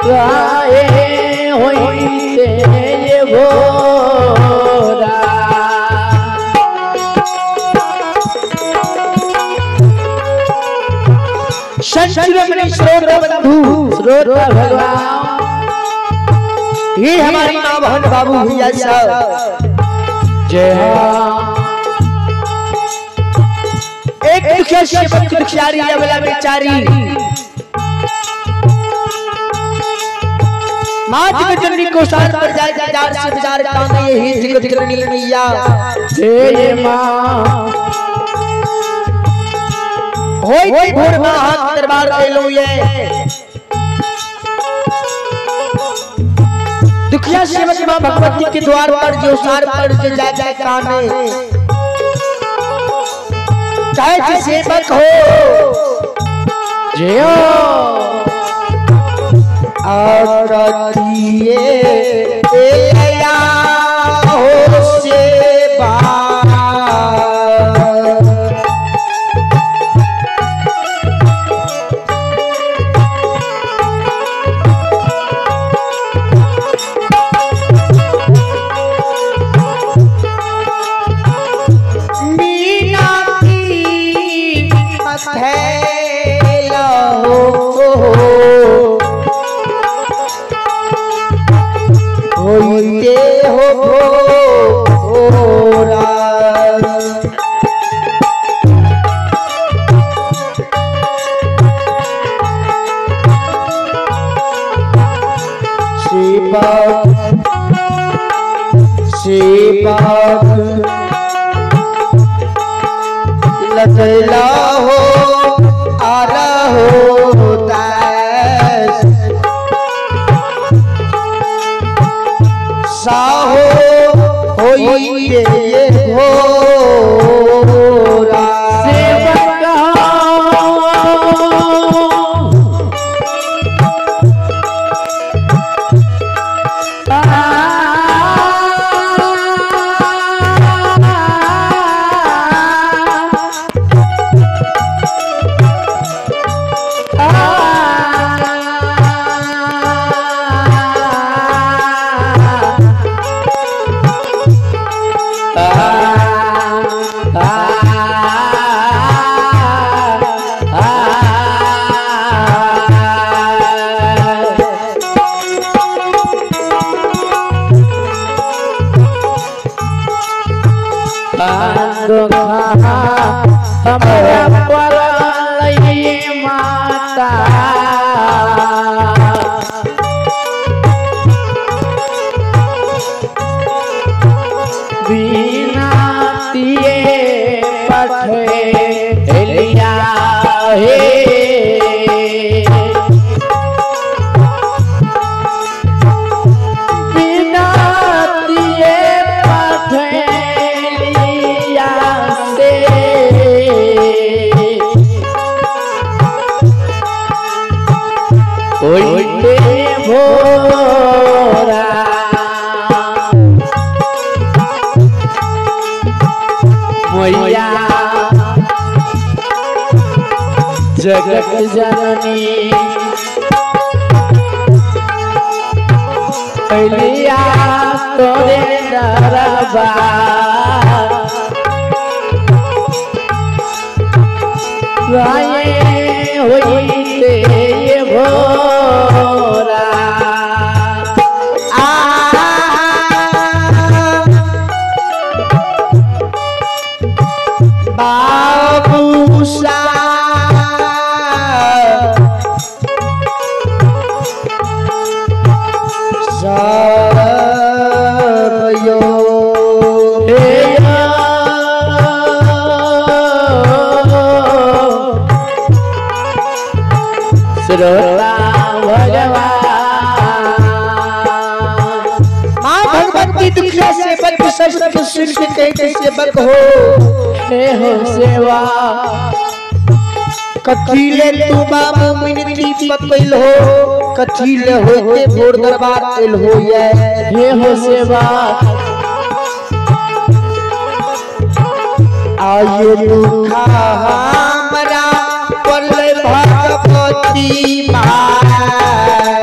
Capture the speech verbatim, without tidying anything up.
राये होइते ये भोरा संचिरमणि श्रोत बंधु श्रोत भगवान ये हमारी मां बहन बाबू भैया साहब जय एक दुखिया सेवक दुखियारी अबला बेचारी मात के जननी को साथ पर जाए जार से बाजार कांदे ही जगत जननी मैया जय मां होई भोर में हाथ दरबार ले लो ये दुखिया सेवक मां भगवती के द्वार पर जो सार पर जो जा जा काने चाहे सेवक हो जियो आरतिए एया हो सेवा होइते हो भोरा सेवक सेवक लचला हो आरा होता साहो होइते ये भोरा सेवक हमारा परलई माता बिना तिए पठे लिया हे बिना तिए पठे होइते भोरा मैया जगत जननी लिया तोरे दरबार राये होइते ये भोरा बाबू सा सबयो श्रोता भगवान मां भगवती दुखिया सेवक सस्त सुन के कहते सेवक हो हे हो सेवा कथीले तू बाबू मिनती पकइल हो कथीले होते भोर दरबार आइल हो ये हे हो सेवा आये दुखा हमरा पल्ले भगवती